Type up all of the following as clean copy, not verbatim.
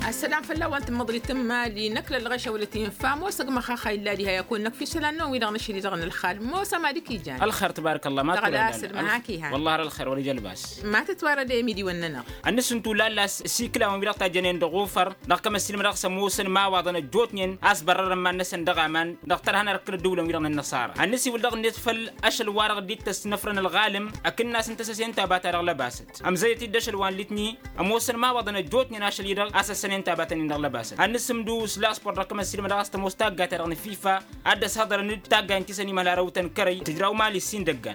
السلام فلا وانت مضري تما لنكل الغشة والتي فامو سقم خاخا إلا لها يكون نك في سلانو وإذا نشري زغن الخال موسى ما ديكي جان الخير تبارك الله ما تقول أسر معاكي ها والله الخير ورجال باس ما تتوارد ميدي وننا الناس انتو لا سيكلا ومرقتا جنين دغوفر نقم السلم رقص موسن ما وضنا جوتنين أصبر لما الناس دغامان دكتور هنا ركل الدولة ويرنا النصارى الناس ولدغ نتفل أشل وارغ ديت تسنفرن الغالم أكن الناس انت سنتا باتر لباست أم زيتي دشل وان لتني موسن ما وضنا جوتنين أشل يرغ أساس سنتا باتن لباست الناس مدوس لا سبور رقم السلم رقص مستاق ترغن فيفا أدس هذا النتاق انت سني ملا روتن كري تجراو مالي السين دقان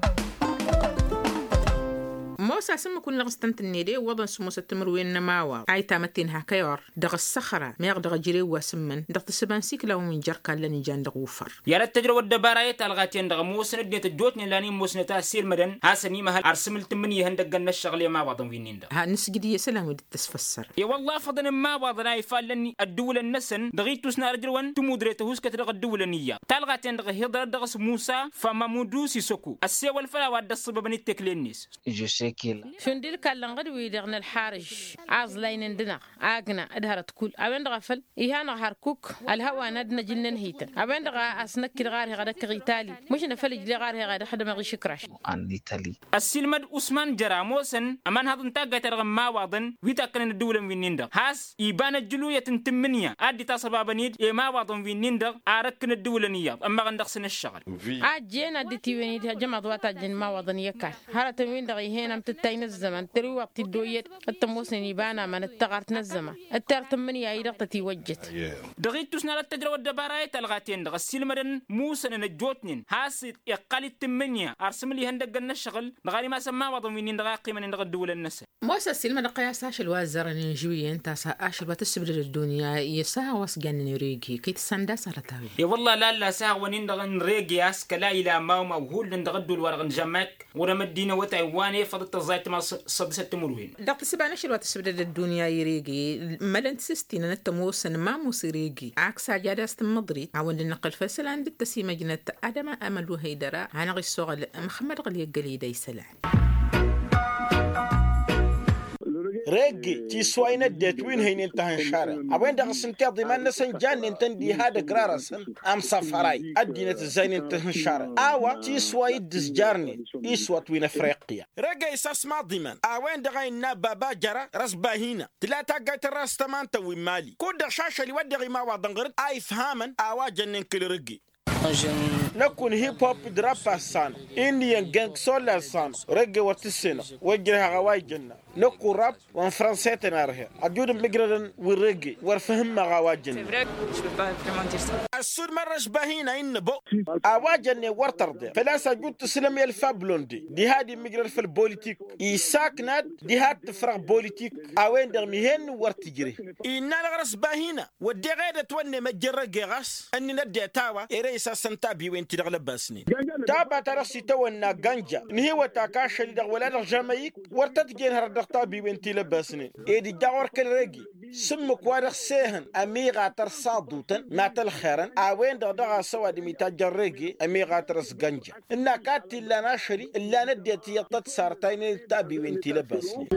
موسى سمو كل غستنت النيدي وضن سمو ستمر وين ماوا اي تامتين هكيور دغ الصخرة ميغ دغ جري وسمن دغ تسبان سيكلا ومن جركا لني جان دغ وفر يا التجربة الدبارايت الغاتين دغ موسن ديت الجوتني لاني موسن تاسير مدن هاسني مهل ارسمل تمني هندق الشغل ما وضن وينين دغ ها نسجدي يا سلام ودي تسفسر يا والله فضن ما وضن اي فالني الدولة النسن دغيتو سنا رجلون تمودريته هسكت دغ الدولة نية تالغاتين دغ هيدر دغ موسى فما مودوسي سوكو السي والفلا ود الصبب بني تكلينيس شنديل كالن غد ويدغن الحارج عاز لين ندنا اغنا ادهرت كل ابن دغفل يهانا هركوك الهوا ندنا جنن هيتن ابن دغ اسنك غار غدا كغيتالي مش نفلج لي غار غدا حدا ما غشكراش ان ايطالي السلمد عثمان جراموسن امان هذن تاغا ترغم ما واضن ويتاكن الدوله وينيندا هاس يبان الجلويه تنتمنيا ادي تصبابنيد ما واضن وينيندا اركن الدوله نيا اما غندخسن الشغل اجينا ديتي ويني جمع واتا جن ما واضن يكا هرت وين دغ هنا متتين الزمن تري وقت الدويت التموسن يبانا من التغرت نزمة الترتمني اي دقتي وجت دغيت تسنا التجربه الدبارايت الغاتين دغ السلمدن موسن نجوتنين هاس يقال التمنيا ارسم لي هندق الشغل دغاري ما سما وضم وين دغ قيمه دغ الدوله النس موسى السلمد قياساش الوازر نجوي انت ساش بتسبد الدنيا يسا وسجن ريغي كيت سندا سرتاوي يا والله لا سا ونين دغ ريغي اس كلا الى ما وهول دغ الدول ورغ جماك ورمدينا وتايواني فضت زايت ما صدست مروين دقت سبع نشر وتسبد الدنيا يريجي ملنت سستين التموسن ما موسيريجي عكس جادة استمضري عون النقل فسل عند التسيمة جنة أدم أمل وهيدرا عن غي الصغل محمد غلي قليدي سلام رجي تي سوينا دتوين هين انتهى شارع أبين دقسن كذي ما نسن جان انتندي هذا قرارسن أم سفراي أدينا تزين انتهى شارع أوا تي سوي دزجارني إسوات وين أفريقيا رجي إساس ما ضمن أوين دقين نبابا جرا رسباهينا تلاتا قايت الراس تمان توي مالي كود شاشة اللي ودغي ما وضنغرد أي فهمن أوا جنن كل رجي نكون هيب هوب درابا سان إنديان جانك سولا سان رجع وتسينا وجرها غواي جنة نكون راب وان فرنسي تناره أجود مجردن ورجع ورفهم ما غواي جنة السود مرة شبهينا إن بو أواجني ورترد فلا سجود تسلم الفابلوندي دي هذه مجرد في البوليتيك يساكناد دي هاد تفرق بوليتيك أوين درميهن ورتجري إن الغرس باهينا ودي غير توني مجرد جغاس أني ندي تاوا إريسا سنتابي وين تدغل باسنين تابا ترسي تونا غانجا نهي وتاكاش اللي دغولا جامايك ورتتجين هردغتابي وين تلباسنين إيدي جاور كل رجي سمك وارخ سيهن أميغا ترصادوتن ما تلخيرن أوين دغا سوا دي ميتاجر رجي أميغا ترس غانجا إنا كاتي لا ناشري إلا نديتي يطت سارتين تابي وين تلباسنين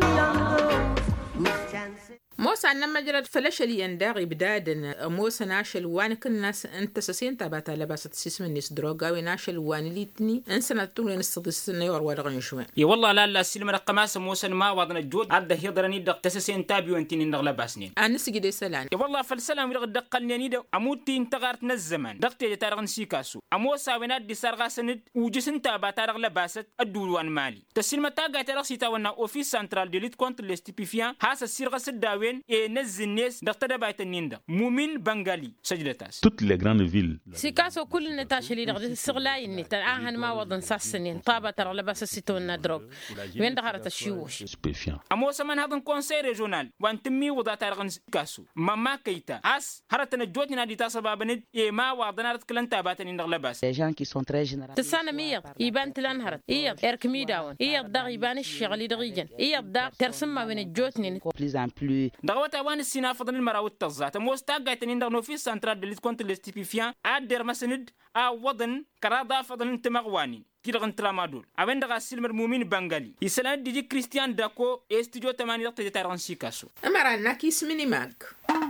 موسى أنما جرد فلش اللي ينداغي بداد موسى ناشل وان كل الناس انت سسين تابعت لباسة سيسم الناس دروغا وناشل وان ليتني انسنا تقول نستضيس النيور ورغن شوين يا والله لا السلم رقماس موسى ما وضن الجود عد هيدرني دق تسسين تابي وانتين نغلا باسنين انس جدي سلام يا والله فالسلام يرغ دقلني نيدو اموتي انتغارت نزمان دقتي تارغن سيكاسو اموسى وناد دي سارغا سند وجسن تابا تارغ لباسة الدول وان مالي تسلم تاغا تارغ سيتاونا اوفيس سنترال دي ليت كونتر لي ستيبيفيان هاسا سيرغا سداوين نزنيس دكتور بايت النيندا مومين بنغالي سجلتاس toutes les grandes villes سيكاسو كل النتاش اللي نغدي السغلاي النت الآن ما وضن ساسنين طابة ترى لباس ستون دروغ وين دخلت الشيوش أمو سمان هذا كونسير ريجونال وانتمي وضع تارغن سيكاسو ماما كيتا اس هرتنا جوتنا نادي تاسبا بند ما وضنا رتكلن تابات النيندا لباس les gens qui sont très généraux تسانا ميغ يبان تلان هرت اركمي داون داغ يبان الشغل دغيجن داغ ترسم ما بين الجوتنين plus en plus دغوتا وان السينا فضل المراوت تزات موستا قايتنين دغنو في سنترال دليت كونت الاستيبيفيان ادير مسند وضن كرادا فضل انت مغواني كيرغن ترامادول ابن دغا سيلمر مومين بنغالي يسلان ديجي كريستيان داكو استوديو 8 دقيقه تارانسي كاسو امرانا كيس ميني ماك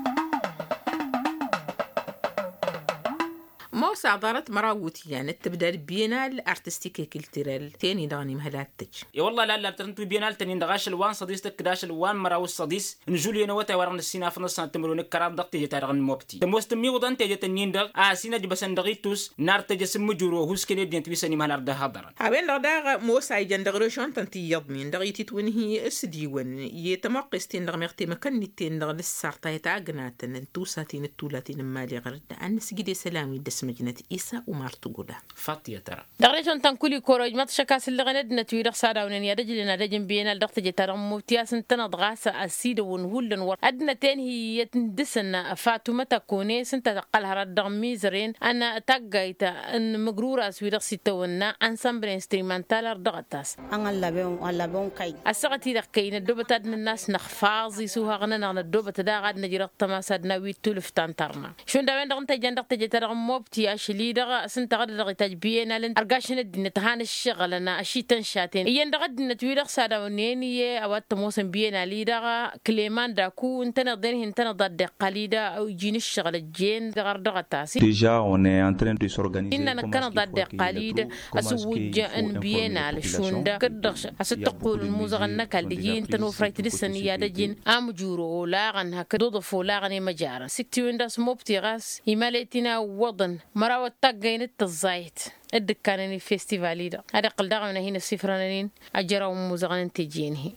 موسع دارت مراوتي يعني تبدا بينال ارتستيكي كولتورال تاني داني مهلاتج يا والله لا ترنتو بينال تاني دغاش الوان صديستك داش الوان مراو الصديس نجولي نوتا ورن السينا في نص تمرون كراب دقتي تارغن موبتي تموستمي ودان تيجي تنين دغ سينا جبسن دغيتوس نار تجي سمجورو هوسكني دينت بيسني مهلار ده هضرن هابين دغ موسع جندغريشون تنتي يضمين دغيتي تون هي اسديون يتمقستين دغ مختي مكنتين دغ للسارتا يتاغناتن انتوساتين التولاتين مالي غرد ان سجدي سلامي دسم مجنة إيسا ومارتوغولا فاطية ترى دغريشون تنكولي كوروج ما تشكاس اللي غندنا تويرخ سادا ونني رجلنا رجم بينا الدقت جتر موتياس تنضغاسا اسيد ونهولن ور ادنا تاني يتندسن فاطمه تكوني سنت تقلها رد ميزرين انا تاغايتا ان مغرورا سويرخ سيتونا انسامبل انسترومنتال دغتاس ان الله بون كاي اسغتي دقين دوبتا الناس نخفاظي سوها غننا دوبتا دا غاد نجرق تماسدنا ويتولف تانترنا شون دا وين دغنت جندقت جتر موبتي أشلي دغا سنت غد دغ تجبينا لن أرجعش ندين تهان الشغل أنا أشي تنشاتين ين دغد نتويرخ سادا ونيني أوات موسم بينا لي دغا كليمان داكو انت نضين انت نضد قليدا أو يجين الشغل الجين دغر دغ تاسي déjà on est en train de s'organiser إننا كنا ضد قليدا أسوج أن بينا لشوندا كدغش أستقول الموزغنا كالدجين تنوفريت لسنيا دجين أمجورو لاغن هكدوضفو لاغني مجارا سكتي وينداس موبتي غاس إمالتنا وضن مراوة تاقين التزايت الدكانين الفيستيفالي دا هذا قل داغمنا هنا السفرانين أجراو موزغان تجينه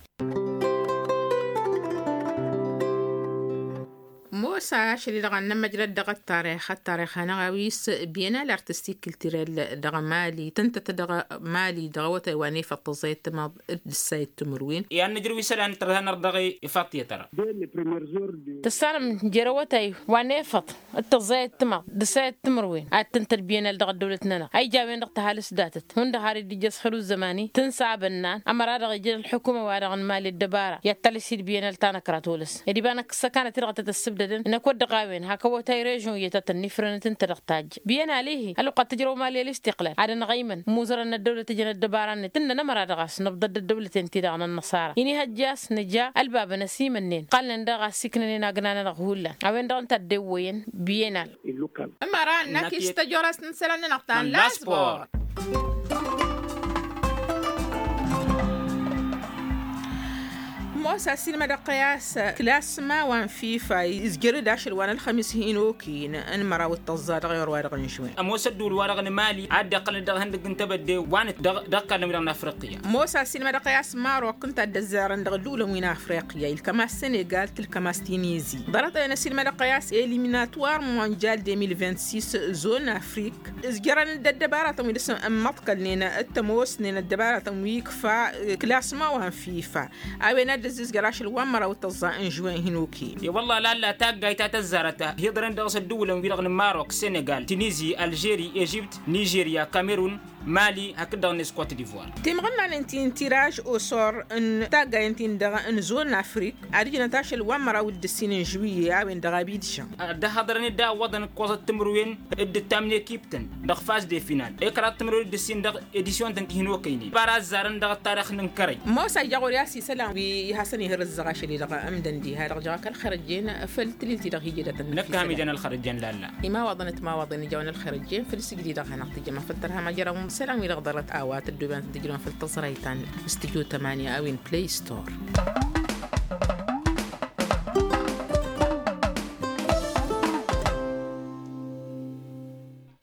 موسى شري دغنا مجرد دغ التاريخ أنا غويس بينا الارتستيك كولتورال دغ مالي تنت دغ مالي دغوتا واني فطزيت ما السيد تمروين يعني نجري سلان ترى نردغي فاطية ترى تسالم جروتاي واني فط التزايت ما السيد تمروين تنت بينا دغ دولتنا اي جاوين دغ تهالس داتت هند هاري دي جسخرو الزماني تنسى بنان اما دغ جل الحكومه وادغ مالي الدباره يتلسي بينا التانا كراتولس يدي بانك سكانت رغت تسبد إن كود قاوين هكو تايريجون يتتني فرنت ترقتاج بين عليه هل قد تجروا مالي الاستقلال على نغيمن موزر أن الدولة تجن الدباران تن نمر دغاس نبض الدولة تنتي عن النصارى يعني هجاس نجا الباب نسيم النين قال ندغاس سكنني ناغنا نغولا اوين دون تدوين بينال امران نكي استجورس نسلن نقطان لاسبور موسى سينما دقياس كلاس ما وان فيفا يزجر داشر وان الخميس هينوكين ان مراو التزار غير وارغ نشوي موسى دول وارغ مالي عاد قل دغ هند كنت بدي وان دق من افريقيا موسى سينما دقياس مارو كنت دزار دغ دول من افريقيا الكما السنغال الكما تونيزي ضرت انا سينما دقياس اليميناتوار مونديال 2026 زون افريك زجران الدبارات من اسم مطقل لنا التموس لنا الدبارات ويكفا كلاس ما وان فيفا اوينا زيز قراش الوامرة والتزاين جوين هنوكي يا والله لا تاقاي تاتزارتا هيدرن دغس الدولة ويرغن ماروك سنغال تونيزي الجيري ايجيبت نيجيريا كاميرون مالي هكذا نسكوت ديفوار تيمغنا انتين تيراج اوصور ان تاقا انتين دغا ان زون افريك اريجنا تاش الوامرة والدسين جوية وين دغا بيدشا ده هضرني دا وضن قوة التمروين التامنية كيبتن دغ فاز دي فينال اقرا التمروين الدسين دغ اديسيون تنتهنو كيني باراز زارن دغ التاريخ ننكري موسى جاغور ياسي سلام بيحسني هرزغا شلي دغا امدن دي هذا جاك الخرجين فلتليلتي دغ هيجدة نكامي جن الخرجين لا ما وضن جون الخرجين فلسجدي دغ نقطي جما فترها ما جرى سلام يلغضرت آوات الدوبان تجرون في التصريتان استجو 8 أوين بلاي ستور